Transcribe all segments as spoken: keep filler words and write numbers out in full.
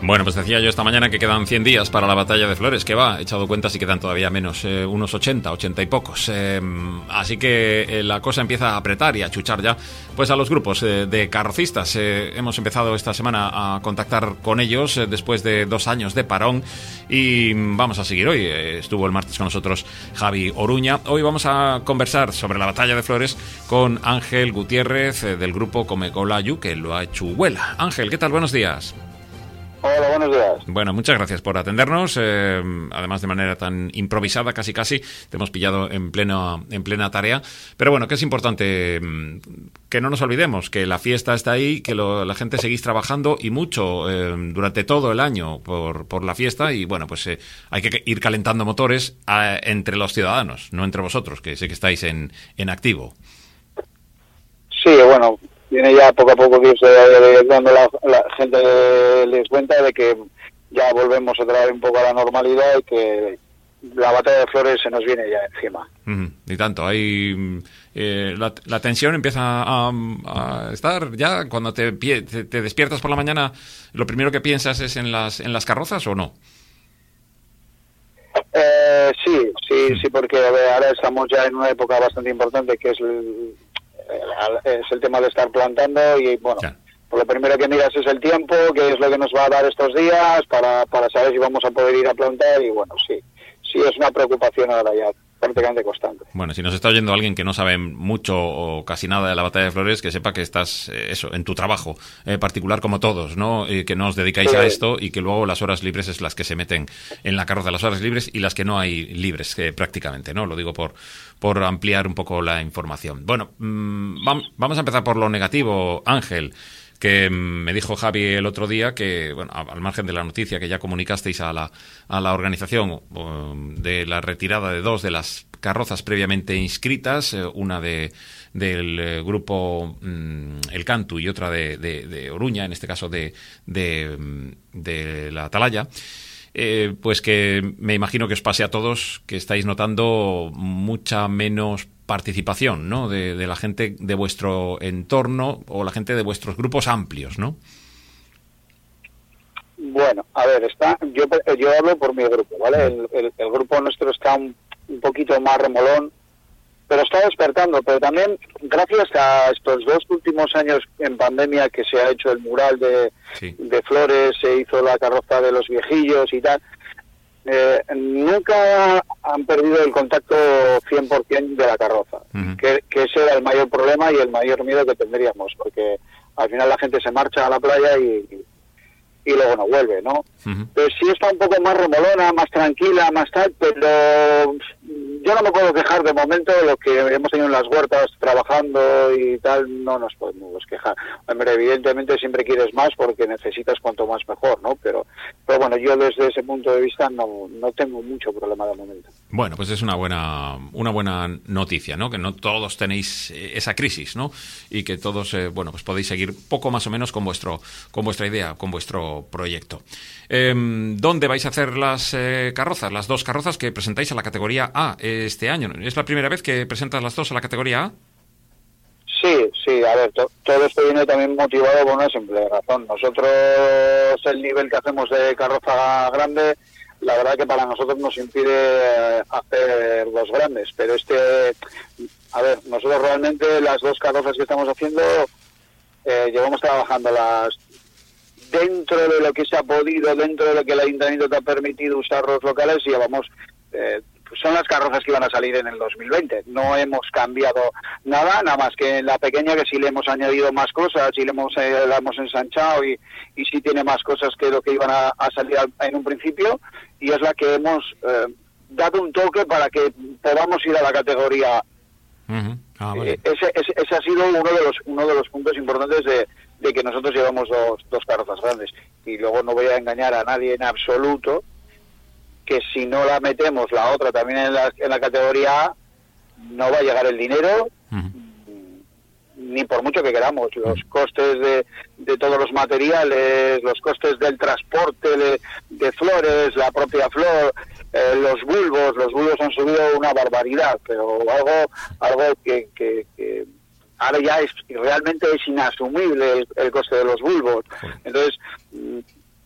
Bueno, pues decía yo esta mañana que quedan cien días para la batalla de Flores, que va, he echado cuentas y quedan todavía menos, eh, unos ochenta, ochenta y pocos. Eh, así que eh, la cosa empieza a apretar y a chuchar ya pues a los grupos eh, de carrocistas. Eh, hemos empezado esta semana a contactar con ellos eh, después de dos años de parón y vamos a seguir hoy. Eh, estuvo el martes con nosotros Javi Oruña. Hoy vamos a conversar sobre la batalla de Flores con Ángel Gutiérrez eh, del grupo Comecolayu, que lo ha hecho huela. Ángel, ¿qué tal? Buenos días. Hola, buenos días. Bueno, muchas gracias por atendernos, eh, además de manera tan improvisada, casi casi, te hemos pillado en pleno, en plena tarea, pero bueno, que es importante que no nos olvidemos que la fiesta está ahí, que lo, la gente seguís trabajando y mucho eh, durante todo el año por, por la fiesta y bueno, pues eh, hay que ir calentando motores a, entre los ciudadanos, no entre vosotros, que sé que estáis en, en activo. Sí, bueno... Viene ya poco a poco que se dando la, la gente les cuenta de que ya volvemos otra vez un poco a la normalidad y que la batalla de Flores se nos viene ya encima. Mm, y tanto, hay eh, la, la tensión empieza a, a estar ya cuando te, te, te despiertas por la mañana. ¿Lo primero que piensas es en las en las carrozas o no? Eh, sí, sí, mm. sí, porque a ver, ahora estamos ya en una época bastante importante que es el, es el tema de estar plantando y bueno, ya. Por lo primero que miras es el tiempo, que es lo que nos va a dar estos días para, para saber si vamos a poder ir a plantar y bueno, sí, sí es una preocupación ahora ya prácticamente constante. Bueno, si nos está oyendo alguien que no sabe mucho o casi nada de la batalla de Flores, que sepa que estás, eh, eso, en tu trabajo eh, particular como todos, ¿no? Eh, que no os dedicáis sí. a esto y que luego las horas libres es las que se meten en la carroza, las horas libres y las que no hay libres eh, prácticamente, ¿no? Lo digo por, por ampliar un poco la información. Bueno, mmm, vamos a empezar por lo negativo, Ángel, que me dijo Javi el otro día que, bueno, al margen de la noticia que ya comunicasteis a la, a la organización um, de la retirada de dos de las carrozas previamente inscritas, eh, una de del eh, grupo um, El Cantu y otra de, de, de Oruña, en este caso de, de, de la Atalaya, eh, pues que me imagino que os pase a todos que estáis notando mucha menos participación, ¿no? De, de la gente de vuestro entorno o la gente de vuestros grupos amplios, ¿no? Bueno, a ver, está, yo yo hablo por mi grupo, ¿vale? El, el, el grupo nuestro está un, un poquito más remolón, pero está despertando, pero también gracias a estos dos últimos años en pandemia que se ha hecho el mural de, sí. de Flores, se hizo la carroza de los viejillos y tal. Eh, nunca han perdido el contacto cien por ciento de la carroza, uh-huh. que, que ese era el mayor problema y el mayor miedo que tendríamos, porque al final la gente se marcha a la playa y, y luego no vuelve, ¿no? Uh-huh. Pues sí está un poco más remolona, más tranquila, más tal, pero yo no me puedo quejar de momento de lo que hemos tenido en las huertas trabajando y tal, no nos podemos quejar. Hombre, evidentemente siempre quieres más porque necesitas cuanto más mejor, ¿no? Pero, pero bueno, yo desde ese punto de vista no, no tengo mucho problema de momento. Bueno, pues es una buena una buena noticia, ¿no? Que no todos tenéis esa crisis, ¿no? Y que todos, eh, bueno, pues podéis seguir poco más o menos con vuestro con vuestra idea, con vuestro proyecto. Eh, ¿Dónde vais a hacer las eh, carrozas? Las dos carrozas que presentáis a la categoría A este año. ¿Es la primera vez que presentas las dos a la categoría A? Sí, sí, a ver, to- todo esto viene también motivado por una simple razón. Nosotros, el nivel que hacemos de carroza grande, la verdad que para nosotros nos impide hacer dos grandes, pero este, a ver, nosotros realmente las dos carrozas que estamos haciendo, eh, llevamos trabajándolas dentro de lo que se ha podido, dentro de lo que el ayuntamiento te ha permitido usar los locales y llevamos... Eh, son las carrozas que iban a salir en el dos mil veinte. No hemos cambiado nada, nada más que en la pequeña que sí le hemos añadido más cosas y le hemos, eh, la hemos ensanchado y, y sí tiene más cosas que lo que iban a, a salir en un principio y es la que hemos eh, dado un toque para que podamos ir a la categoría. Uh-huh. Ah, vale. eh, ese, ese, ese ha sido uno de los uno de los puntos importantes de, de que nosotros llevamos dos, dos carrozas grandes y luego no voy a engañar a nadie en absoluto que si no la metemos la otra también en la, en la categoría A, no va a llegar el dinero, uh-huh. ni por mucho que queramos. Los uh-huh. costes de, de todos los materiales, los costes del transporte de, de flores, la propia flor, eh, los bulbos, los bulbos han subido una barbaridad, pero algo algo que, que, que ahora ya es realmente es inasumible el, el coste de los bulbos. Uh-huh. Entonces...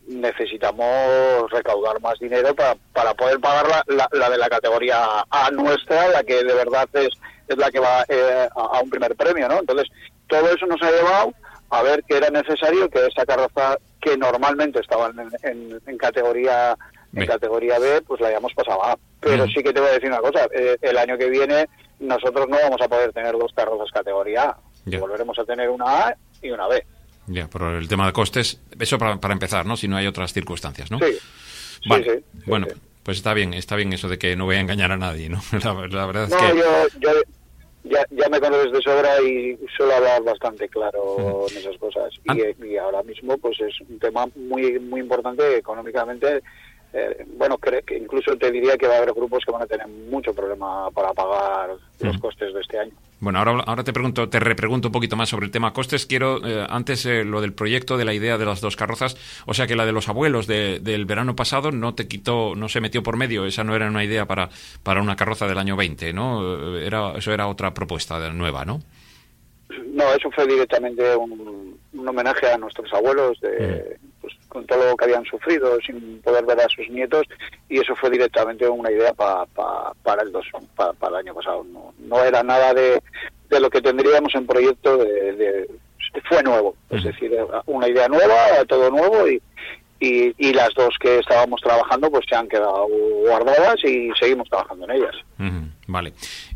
necesitamos recaudar más dinero para, para poder pagar la, la, la de la categoría A nuestra, la que de verdad es, es la que va eh, a, a un primer premio, ¿no? Entonces, todo eso nos ha llevado a ver que era necesario que esa carroza que normalmente estaba en, en, en categoría en B. categoría B, pues la hayamos pasado a A. Pero mm. sí que te voy a decir una cosa, eh, el año que viene nosotros no vamos a poder tener dos carrozas categoría A, yeah. volveremos a tener una A y una B. Ya, yeah, por el tema de costes, eso para, para empezar, ¿no? Si no hay otras circunstancias, ¿no? Sí, vale. sí, sí. Bueno, sí. pues está bien, está bien eso de que no voy a engañar a nadie, ¿no? La, la verdad es no, que... yo, yo ya, ya me conoces de sobra y suelo hablar bastante claro uh-huh. en esas cosas. Y, y ahora mismo, pues es un tema muy muy importante económicamente. Eh, bueno, creo que incluso te diría que va a haber grupos que van a tener mucho problema para pagar uh-huh. los costes de este año. Bueno, ahora, ahora te pregunto, te repregunto un poquito más sobre el tema costes. Quiero, eh, antes, eh, lo del proyecto, de la idea de las dos carrozas. O sea, que la de los abuelos de, del verano pasado no te quitó, no se metió por medio. Esa no era una idea para, para una carroza del año veinte, ¿no? Era, eso era otra propuesta nueva, ¿no? No, eso fue directamente un, un homenaje a nuestros abuelos, de, mm. pues, con todo lo que habían sufrido, sin poder ver a sus nietos, y eso fue directamente una idea pa, pa, para el dos, pa, para el año pasado. No, no era nada de, de lo que tendríamos en proyecto, de, de, fue nuevo, mm. es decir, una idea nueva, todo nuevo, y, y, y las dos que estábamos trabajando pues se han quedado guardadas y seguimos trabajando en ellas. Mm, vale.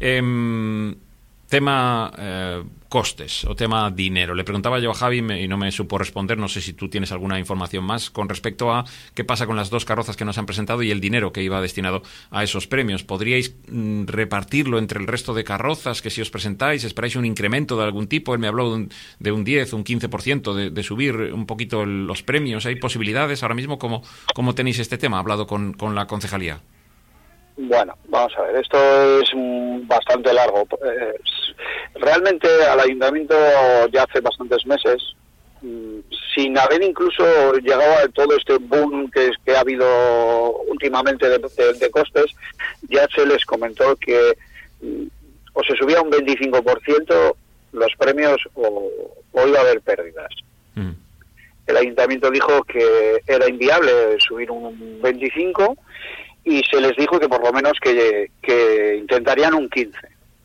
Eh, tema... Eh... costes o tema dinero. Le preguntaba yo a Javi y no me supo responder, no sé si tú tienes alguna información más con respecto a qué pasa con las dos carrozas que nos han presentado y el dinero que iba destinado a esos premios. ¿Podríais mm, repartirlo entre el resto de carrozas que si os presentáis? ¿Esperáis un incremento de algún tipo? Él me habló de un, de un diez, un quince por ciento de, de subir un poquito el, los premios. ¿Hay posibilidades ahora mismo? ¿Cómo, cómo tenéis este tema? ¿Ha hablado con, con la concejalía? Bueno, vamos a ver, esto es um, bastante largo. Eh, realmente al ayuntamiento ya hace bastantes meses, um, sin haber incluso llegado a todo este boom que, que ha habido últimamente de, de, de costes, ya se les comentó que um, o se subía un veinticinco por ciento los premios o, o iba a haber pérdidas. Mm. El ayuntamiento dijo que era inviable subir un veinticinco por ciento y se les dijo que por lo menos que, que intentarían un quince.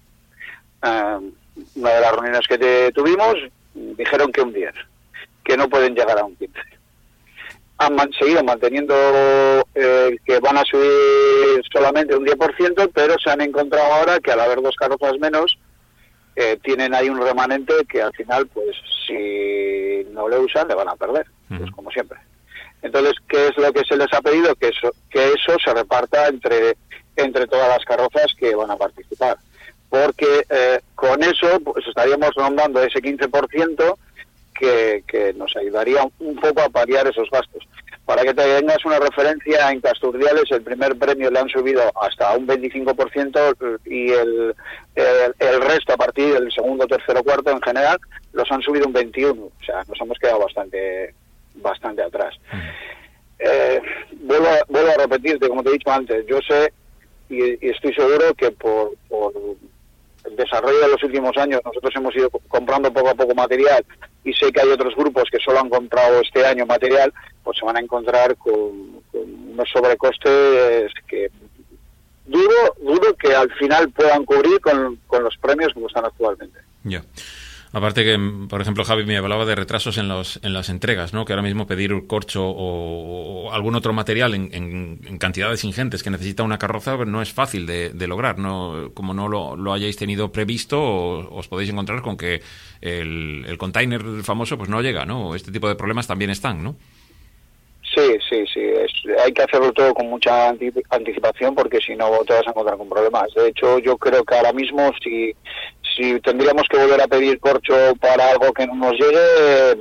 Uh, una de las reuniones que te tuvimos dijeron que un diez, que no pueden llegar a un quince. Han man, seguido manteniendo eh, que van a subir solamente un diez por ciento, pero se han encontrado ahora que al haber dos carrozas menos, eh, tienen ahí un remanente que al final, pues si no le usan, le van a perder, uh-huh. pues como siempre. Entonces, ¿qué es lo que se les ha pedido? Que eso, que eso se reparta entre, entre todas las carrozas que van a participar. Porque eh, con eso pues estaríamos rondando ese quince por ciento que, que nos ayudaría un poco a paliar esos gastos. Para que te tengas una referencia, en Casturdiales el primer premio le han subido hasta un veinticinco por ciento y el, el, el resto a partir del segundo, tercero, cuarto en general los han subido un veintiuno. O sea, nos hemos quedado bastante... bastante atrás. Eh, vuelvo, a, vuelvo a repetirte, como te he dicho antes, yo sé y, y estoy seguro que por, por el desarrollo de los últimos años nosotros hemos ido comprando poco a poco material y sé que hay otros grupos que solo han comprado este año material, pues se van a encontrar con, con unos sobrecostes que dudo, dudo que al final puedan cubrir con, con los premios como están actualmente. Ya. Yeah. Aparte que, por ejemplo, Javi me hablaba de retrasos en los en las entregas, ¿no? Que ahora mismo pedir un corcho o, o algún otro material en, en, en cantidades ingentes que necesita una carroza no es fácil de, de lograr, ¿no? Como no lo, lo hayáis tenido previsto, os podéis encontrar con que el, el container famoso pues no llega, ¿no? Este tipo de problemas también están, ¿no? Sí, sí, sí. Es, hay que hacerlo todo con mucha anticipación porque si no te vas a encontrar con problemas. De hecho, yo creo que ahora mismo si si tendríamos que volver a pedir corcho para algo que no nos llegue,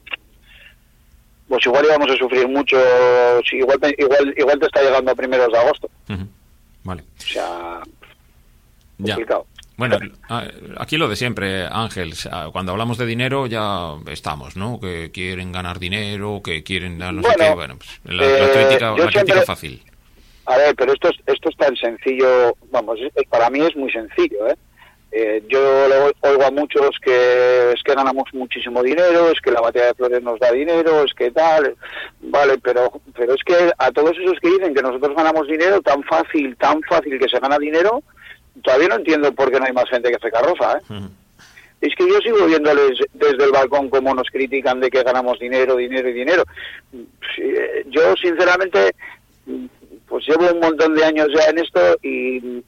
pues igual íbamos a sufrir mucho. Si igual, igual, igual te está llegando a primeros de agosto. Uh-huh. Vale. O sea, complicado. Ya. Bueno, aquí lo de siempre, Ángel, cuando hablamos de dinero ya estamos, ¿no? Que quieren ganar dinero, que quieren dar no bueno, sé qué, bueno, pues la, eh, la crítica, la siempre, crítica fácil. A ver, pero esto es, esto es tan sencillo, vamos, para mí es muy sencillo, ¿eh? Eh, yo le oigo a muchos que es que ganamos muchísimo dinero, es que la batalla de flores nos da dinero, es que tal, vale, pero pero es que a todos esos que dicen que nosotros ganamos dinero, tan fácil, tan fácil que se gana dinero, todavía no entiendo por qué no hay más gente que hace carroza, ¿eh? Uh-huh. Es que yo sigo viéndoles desde el balcón cómo nos critican de que ganamos dinero, dinero y dinero. Yo, sinceramente, pues llevo un montón de años ya en esto y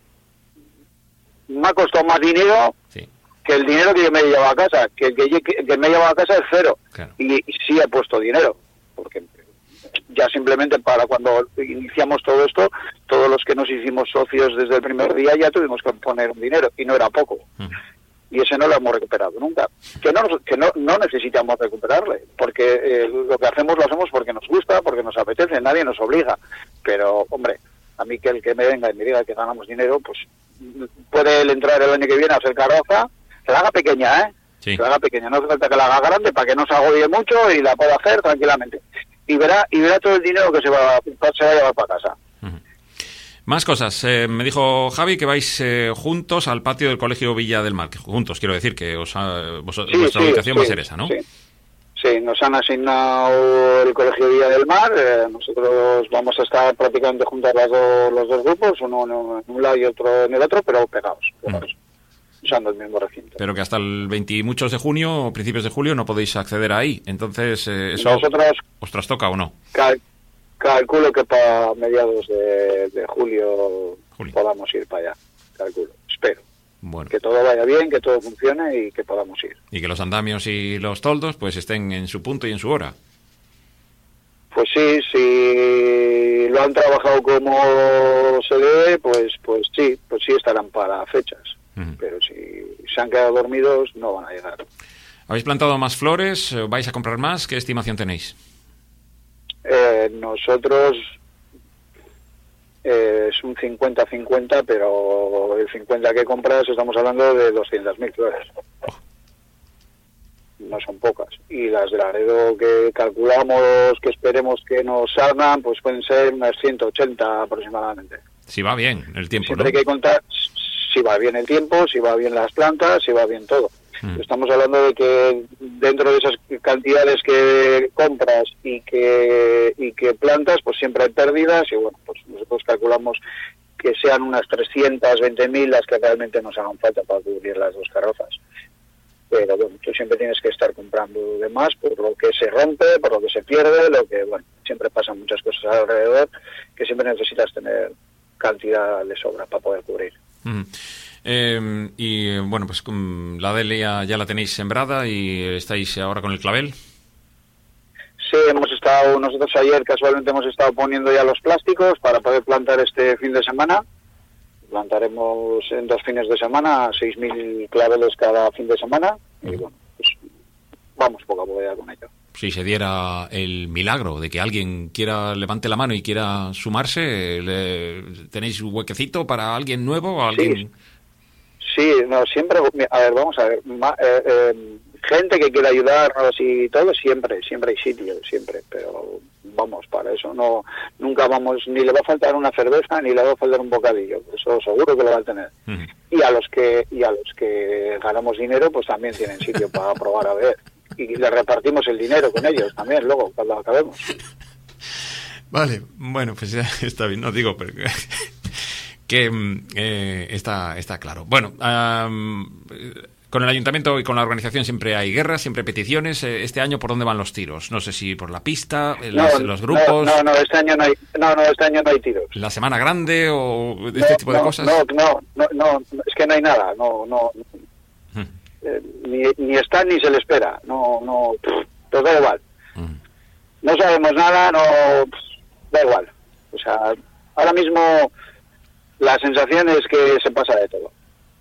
me ha costado más dinero sí. que el dinero que yo me he llevado a casa, que el que, que, que me he llevado a casa es cero. Claro. Y, y sí he puesto dinero, porque ya simplemente para cuando iniciamos todo esto, todos los que nos hicimos socios desde el primer día ya tuvimos que poner un dinero, y no era poco. Uh-huh. Y ese no lo hemos recuperado nunca. Que no que no, no necesitamos recuperarle, porque eh, lo que hacemos lo hacemos porque nos gusta, porque nos apetece, nadie nos obliga. Pero, hombre, a mí que el que me venga y me diga que ganamos dinero, pues puede él entrar el año que viene a hacer carroza, que la haga pequeña, ¿eh? Sí. Que la haga pequeña, no hace falta que la haga grande para que no se agobie mucho y la pueda hacer tranquilamente. Y verá y verá todo el dinero que se va, se va a llevar para casa. Uh-huh. Más cosas. Eh, me dijo Javi que vais eh, juntos al patio del Colegio Villa del Mar. Juntos, quiero decir que os ha, vos, sí, vuestra sí, ubicación sí, va a ser esa, ¿no? Sí. Sí, nos han asignado el Colegio Villa del Mar. Eh, nosotros vamos a estar prácticamente juntos las dos, los dos grupos, uno en un lado y otro en el otro, pero pegados, pegados mm. usando el mismo recinto. Pero que hasta el veinte y muchos de junio o principios de julio no podéis acceder ahí. Entonces, eh, ¿eso nosotros, os trastoca o no? Cal, calculo que para mediados de, de julio, julio podamos ir para allá. Calculo, espero. Bueno. Que todo vaya bien, que todo funcione y que podamos ir. Y que los andamios y los toldos pues estén en su punto y en su hora. Pues sí, si lo han trabajado como se debe, pues pues sí, pues sí estarán para fechas. Uh-huh. Pero si se han quedado dormidos, no van a llegar. ¿Habéis plantado más flores? ¿Vais a comprar más? ¿Qué estimación tenéis? Eh, nosotros... Eh, es un cincuenta cincuenta, pero el cincuenta que compras estamos hablando de doscientas mil flores. No son pocas. Y las de Laredo que calculamos, que esperemos que nos salgan, pues pueden ser unas ciento ochenta aproximadamente. Si va bien el tiempo, Siempre ¿no? hay que contar si va bien el tiempo, si va bien las plantas, si va bien todo. Mm. Estamos hablando de que dentro de esas cantidades que compras y que y que plantas, pues siempre hay pérdidas y bueno, pues nosotros calculamos que sean unas trescientas veinte mil las que realmente nos hagan falta para cubrir las dos carrozas. Pero bueno, tú siempre tienes que estar comprando de más por lo que se rompe, por lo que se pierde, lo que, bueno, siempre pasan muchas cosas alrededor que siempre necesitas tener cantidad de sobra para poder cubrir. Mm. Eh, y bueno, pues la delia ya la tenéis sembrada y estáis ahora con el clavel. Sí, hemos estado, nosotros ayer casualmente hemos estado poniendo ya los plásticos para poder plantar este fin de semana. Plantaremos en dos fines de semana seis mil claveles cada fin de semana y uh-huh. bueno, pues vamos poco a poco ya con ello. Si se diera el milagro de que alguien quiera levante la mano y quiera sumarse, ¿le, ¿tenéis un huequecito para alguien nuevo o alguien? Sí. Sí, no, siempre, a ver, vamos a ver, ma, eh, eh, gente que quiera ayudarnos y todo, siempre, siempre hay sitio, siempre, pero vamos, para eso no, nunca vamos, ni le va a faltar una cerveza, ni le va a faltar un bocadillo, eso seguro que lo va a tener. Uh-huh. Y a los que, y a los que ganamos dinero, pues también tienen sitio para probar a ver, y le repartimos el dinero con ellos también, luego, cuando acabemos. Vale, bueno, pues ya está bien, no digo, pero... que eh, está está claro. Bueno, um, con el ayuntamiento y con la organización siempre hay guerras, siempre peticiones. Este año, ¿por dónde van los tiros? No sé si por la pista, las, no, los grupos... No, no, este año no hay, no, no, este año no hay tiros. ¿La Semana Grande o de este no, tipo de no, cosas? No, no, no, no, es que no hay nada, no, no, hmm. eh, ni, ni está ni se le espera, no, no, pff, pues da igual. Hmm. No sabemos nada, no, pff, da igual. O sea, ahora mismo... La sensación es que se pasa de todo.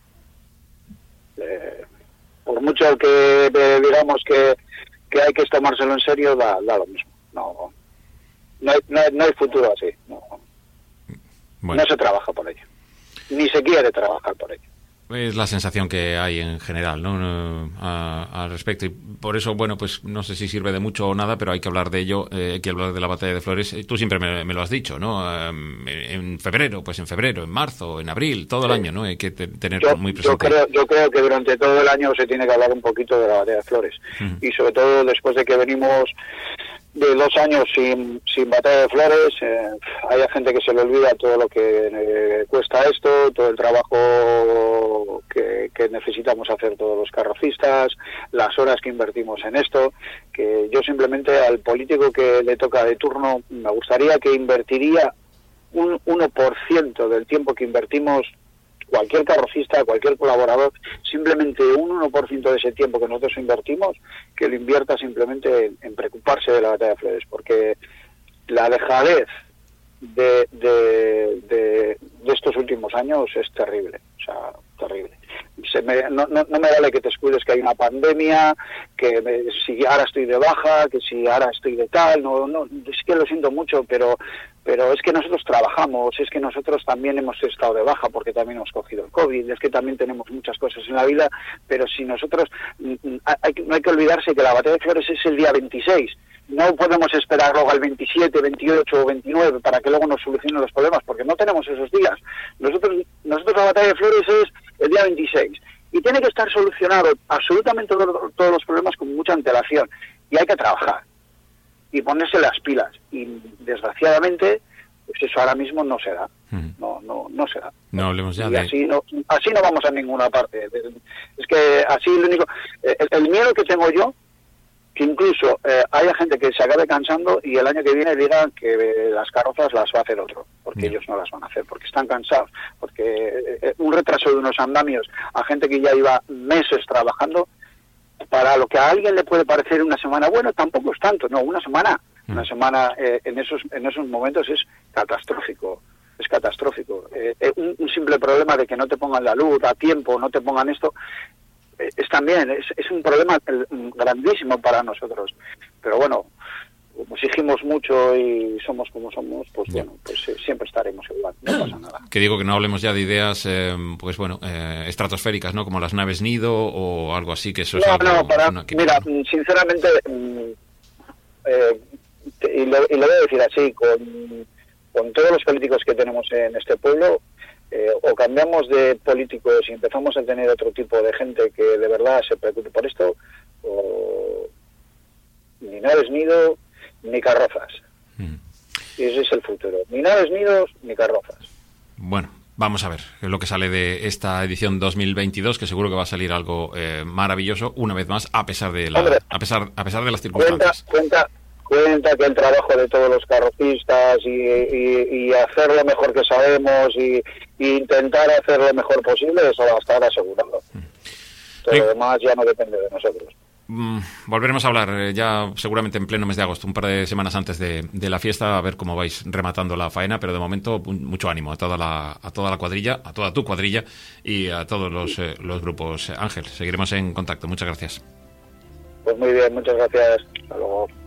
Eh, por mucho que eh, digamos que, que hay que tomárselo en serio, da, da lo mismo. No, no, hay, no, hay, no hay futuro así. No, bueno. no se trabaja por ello. Ni se quiere trabajar por ello. Es la sensación que hay en general, ¿no? A, al respecto. Y por eso, bueno, pues no sé si sirve de mucho o nada, pero hay que hablar de ello, eh, hay que hablar de la batalla de Flores. Tú siempre me, me lo has dicho, ¿no? Um, en febrero, pues en febrero, en marzo, en abril, todo el año, ¿no? Hay que te, tener yo, muy presente. Yo creo, yo creo que durante todo el año se tiene que hablar un poquito de la batalla de Flores. Uh-huh. Y sobre todo después de que venimos de dos años sin, sin batalla de Flores, eh, hay gente que se le olvida todo lo que eh, cuesta esto, todo el trabajo que, que necesitamos hacer todos los carrocistas, las horas que invertimos en esto, que yo simplemente al político que le toca de turno me gustaría que invertiría un uno por ciento del tiempo que invertimos cualquier carrocista, cualquier colaborador, simplemente un uno por ciento de ese tiempo que nosotros invertimos, que lo invierta simplemente en, en preocuparse de la batalla de Flores, porque la dejadez de, de, de, de estos últimos años es terrible, o sea, terrible. Se me, no, no, no me vale que te escudes que hay una pandemia, que me, si ahora estoy de baja, que si ahora estoy de tal, no, no, es que lo siento mucho, pero pero es que nosotros trabajamos, es que nosotros también hemos estado de baja porque también hemos cogido el COVID, es que también tenemos muchas cosas en la vida, pero si nosotros, hay, no hay que olvidarse que la batalla de Flores es el día veintiséis, no podemos esperar luego al veintisiete, veintiocho o veintinueve para que luego nos solucionen los problemas, porque no tenemos esos días. Nosotros, nosotros la batalla de Flores es el día veintiséis y tiene que estar solucionado absolutamente todos, todos los problemas con mucha antelación y hay que trabajar y ponerse las pilas, y desgraciadamente pues eso ahora mismo no se da, no no no se da. No hablemos ya y de... así no así no vamos a ninguna parte. Es que así lo único, el, el miedo que tengo yo, que incluso eh, haya gente que se acabe cansando y el año que viene digan que eh, las carrozas las va a hacer otro, porque yeah. ellos no las van a hacer, porque están cansados, porque eh, un retraso de unos andamios a gente que ya iba meses trabajando, para lo que a alguien le puede parecer una semana, bueno, tampoco es tanto, no, una semana, mm. una semana eh, en esos en esos momentos es catastrófico, es catastrófico. Eh, eh, un, un simple problema de que no te pongan la luz a tiempo, no te pongan esto, eh, es también, es, es un problema grandísimo para nosotros. Pero bueno, como exigimos mucho y somos como somos, pues yeah. bueno, pues eh, siempre estaremos igual, no pasa nada. Que digo que no hablemos ya de ideas, eh, pues bueno, eh, estratosféricas, ¿no? Como las naves nido o algo así, que eso no, es algo... No, para, una, que... mira, sinceramente, eh, y, lo, y lo voy a decir así, con, con todos los políticos que tenemos en este pueblo, eh, o cambiamos de políticos y empezamos a tener otro tipo de gente que de verdad se preocupe por esto, o ni naves nido, ni carrozas. Mm. Y ese es el futuro. Ni naves nidos, ni carrozas. Bueno, vamos a ver lo que sale de esta edición dos mil veintidós, que seguro que va a salir algo eh, maravilloso, una vez más, a pesar de la, Hombre, a pesar a pesar de las circunstancias. Cuenta, cuenta, cuenta que el trabajo de todos los carrocistas y, y, y hacer lo mejor que sabemos y, y intentar hacer lo mejor posible, eso va a estar asegurado. Mm. Todo sí. Lo demás ya no depende de nosotros. Mm, volveremos a hablar eh, ya seguramente en pleno mes de agosto, un par de semanas antes de, de la fiesta, a ver cómo vais rematando la faena, pero de momento mucho ánimo a toda la, a toda la cuadrilla, a toda tu cuadrilla y a todos los, eh, los grupos. Ángel, seguiremos en contacto. Muchas gracias. Pues muy bien, muchas gracias. Hasta luego.